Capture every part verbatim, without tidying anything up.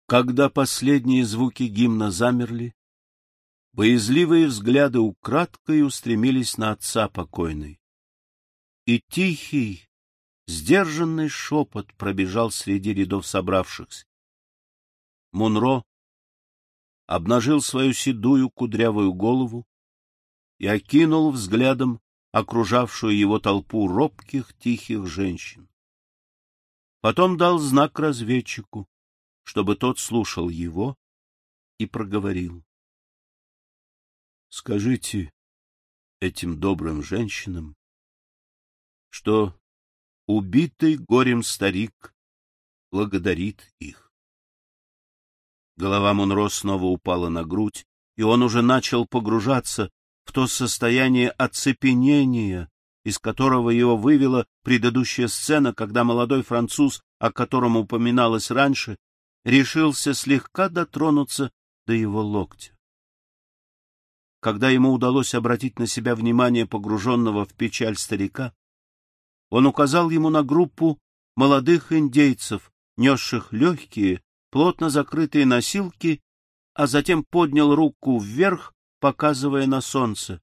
Когда последние звуки гимна замерли, боязливые взгляды украдкой устремились на отца покойной. И тихий, сдержанный шепот пробежал среди рядов собравшихся. Мунро обнажил свою седую кудрявую голову и окинул взглядом окружавшую его толпу робких, тихих женщин. Потом дал знак разведчику, чтобы тот слушал его, и проговорил: — Скажите этим добрым женщинам, что убитый горем старик благодарит их. Голова Мунро снова упала на грудь, и он уже начал погружаться в то состояние оцепенения, из которого его вывела предыдущая сцена, когда молодой француз, о котором упоминалось раньше, решился слегка дотронуться до его локтя. Когда ему удалось обратить на себя внимание погруженного в печаль старика, он указал ему на группу молодых индейцев, несших легкие, плотно закрытые носилки, а затем поднял руку вверх, показывая на солнце.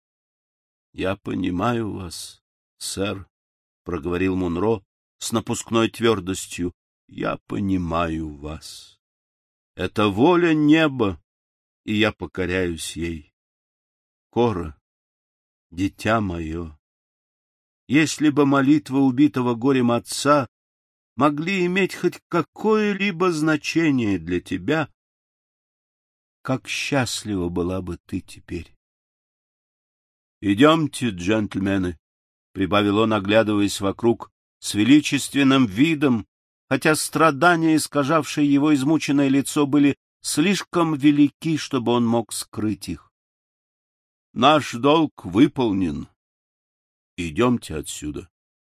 — Я понимаю вас, сэр, — проговорил Мунро с напускной твердостью. — Я понимаю вас. Это воля неба, и я покоряюсь ей. Кора, дитя мое, если бы молитвы убитого горем отца могли иметь хоть какое-либо значение для тебя, как счастлива была бы ты теперь. — Идемте, джентльмены, — прибавил он, оглядываясь вокруг с величественным видом, хотя страдания, искажавшие его измученное лицо, были слишком велики, чтобы он мог скрыть их. — Наш долг выполнен. Идемте отсюда.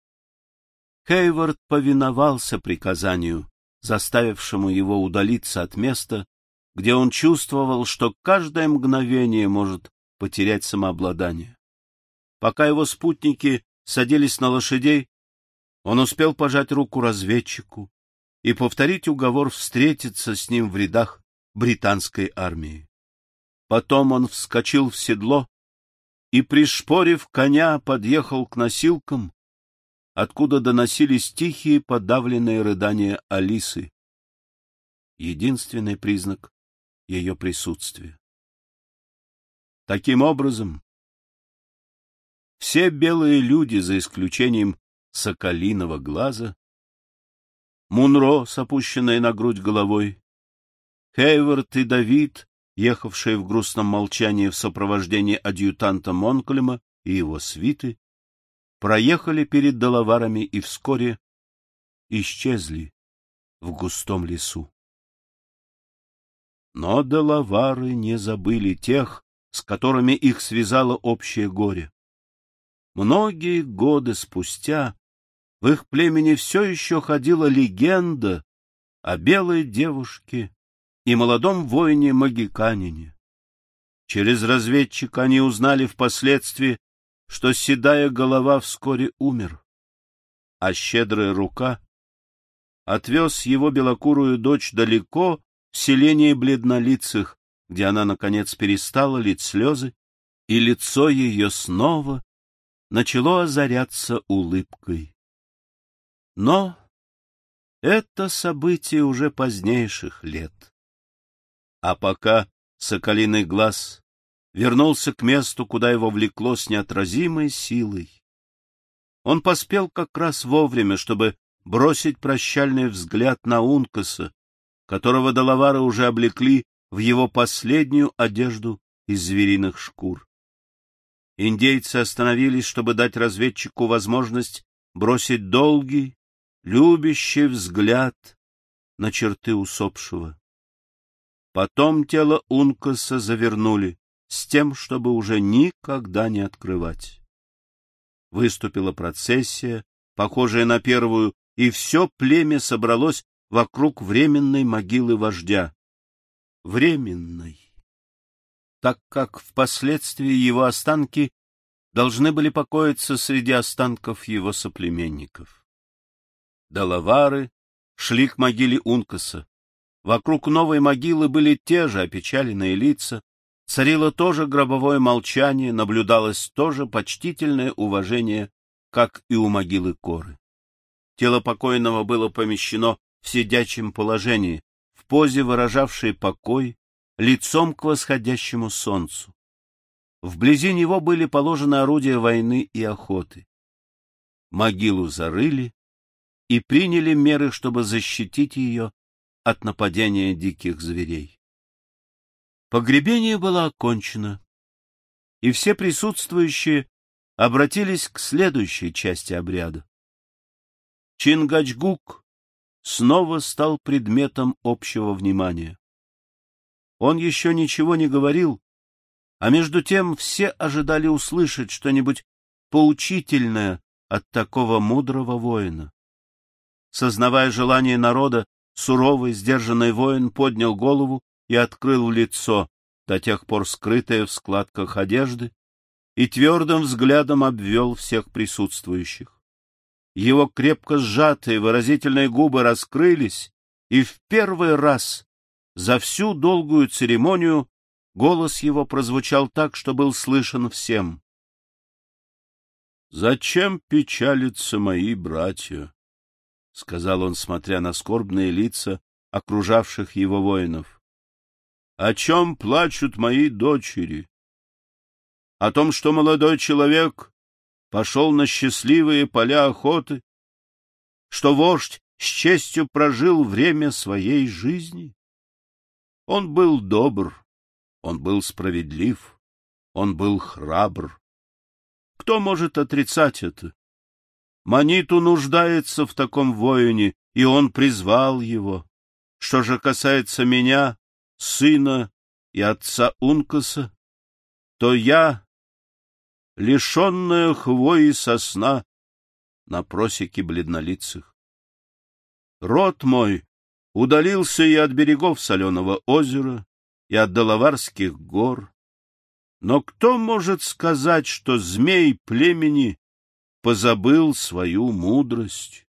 Хейвард повиновался приказанию, заставившему его удалиться от места, где он чувствовал, что каждое мгновение может потерять самообладание. Пока его спутники садились на лошадей, он успел пожать руку разведчику и повторить уговор встретиться с ним в рядах британской армии. Потом он вскочил в седло и, пришпорив коня, подъехал к носилкам, откуда доносились тихие подавленные рыдания Алисы, единственный признак ее присутствия. Таким образом, все белые люди, за исключением соколиного глаза, Мунро с опущенной на грудь головой, Хейвард и Давид, ехавшие в грустном молчании в сопровождении адъютанта Монклема и его свиты, проехали перед Делаварами и вскоре исчезли в густом лесу. Но Делавары не забыли тех, с которыми их связало общее горе. Многие годы спустя в их племени все еще ходила легенда о белой девушке и молодом воине-магиканине. Через разведчика они узнали впоследствии, что седая голова вскоре умер, а щедрая рука отвез его белокурую дочь далеко в селение бледнолицых, где она, наконец, перестала лить слезы, и лицо ее снова начало озаряться улыбкой. Но это событие уже позднейших лет. А пока соколиный глаз вернулся к месту, куда его влекло с неотразимой силой, он поспел как раз вовремя, чтобы бросить прощальный взгляд на Ункаса, которого Делавары уже облекли в его последнюю одежду из звериных шкур. Индейцы остановились, чтобы дать разведчику возможность бросить долгий, любящий взгляд на черты усопшего. Потом тело Ункаса завернули с тем, чтобы уже никогда не открывать. Выступила процессия, похожая на первую, и все племя собралось вокруг временной могилы вождя. Временной, так как впоследствии его останки должны были покоиться среди останков его соплеменников. Делавары шли к могиле Ункаса. Вокруг новой могилы были те же опечаленные лица, царило то же гробовое молчание, наблюдалось то же почтительное уважение, как и у могилы Коры. Тело покойного было помещено в сидячем положении, в позе, выражавшей покой, лицом к восходящему солнцу. Вблизи него были положены орудия войны и охоты. Могилу зарыли и приняли меры, чтобы защитить ее от нападения диких зверей. Погребение было окончено, и все присутствующие обратились к следующей части обряда. Чингачгук снова стал предметом общего внимания. Он еще ничего не говорил, а между тем все ожидали услышать что-нибудь поучительное от такого мудрого воина. Сознавая желание народа, суровый, сдержанный воин поднял голову и открыл лицо, до тех пор скрытое в складках одежды, и твердым взглядом обвел всех присутствующих. Его крепко сжатые выразительные губы раскрылись, и в первый раз за всю долгую церемонию голос его прозвучал так, что был слышен всем. «Зачем печалятся мои братья?» — сказал он, смотря на скорбные лица окружавших его воинов. — О чем плачут мои дочери? О том, что молодой человек пошел на счастливые поля охоты, что вождь с честью прожил время своей жизни? Он был добр, он был справедлив, он был храбр. Кто может отрицать это? Маниту нуждается в таком воине, и он призвал его. Что же касается меня, сына и отца Ункаса, то я, лишенная хвои сосна на просеке бледнолицых. Род мой удалился и от берегов соленого озера, и от Делаварских гор. Но кто может сказать, что змей племени позабыл свою мудрость?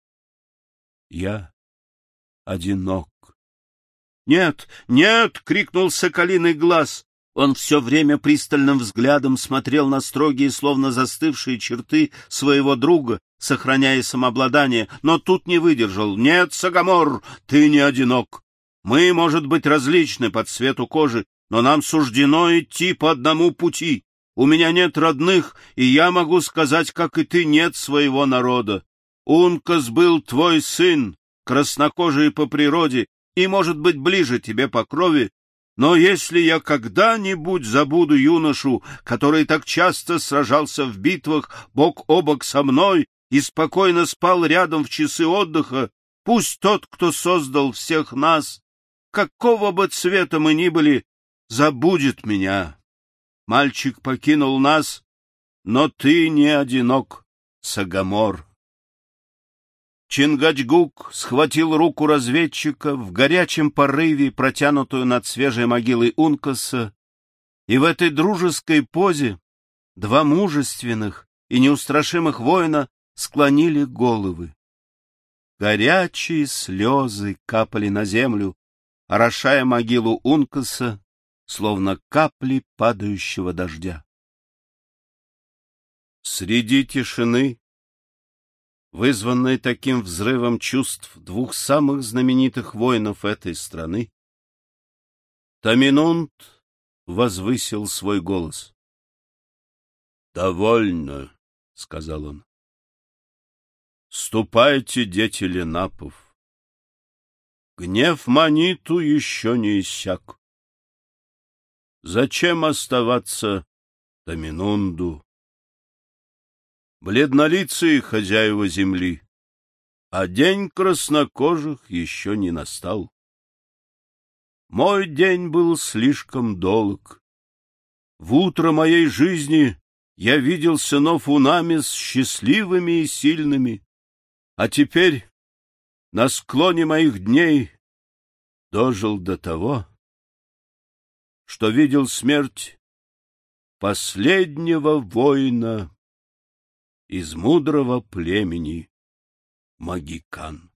Я одинок. «Нет, нет!» — крикнул соколиный глаз. Он все время пристальным взглядом смотрел на строгие, словно застывшие черты своего друга, сохраняя самообладание, но тут не выдержал. «Нет, Сагамор, ты не одинок. Мы, может быть, различны по цвету кожи, но нам суждено идти по одному пути. У меня нет родных, и я могу сказать, как и ты, нет своего народа. Ункас был твой сын, краснокожий по природе, и, может быть, ближе тебе по крови, но если я когда-нибудь забуду юношу, который так часто сражался в битвах бок о бок со мной и спокойно спал рядом в часы отдыха, пусть тот, кто создал всех нас, какого бы цвета мы ни были, забудет меня. Мальчик покинул нас, но ты не одинок, Сагамор». Чингачгук схватил руку разведчика в горячем порыве, протянутую над свежей могилой Ункаса, и в этой дружеской позе два мужественных и неустрашимых воина склонили головы. Горячие слезы капали на землю, орошая могилу Ункаса, словно капли падающего дождя. Среди тишины, вызванной таким взрывом чувств двух самых знаменитых воинов этой страны, Таминунт возвысил свой голос. «Довольно», — сказал он. «Ступайте, дети Ленапов. Гнев Маниту еще не иссяк. Зачем оставаться Таминунду? Бледнолицые хозяева земли, а день краснокожих еще не настал. Мой день был слишком долг. В утро моей жизни я видел сынов Унамис счастливыми и сильными, а теперь на склоне моих дней дожил до того, что видел смерть последнего воина из мудрого племени Магикан.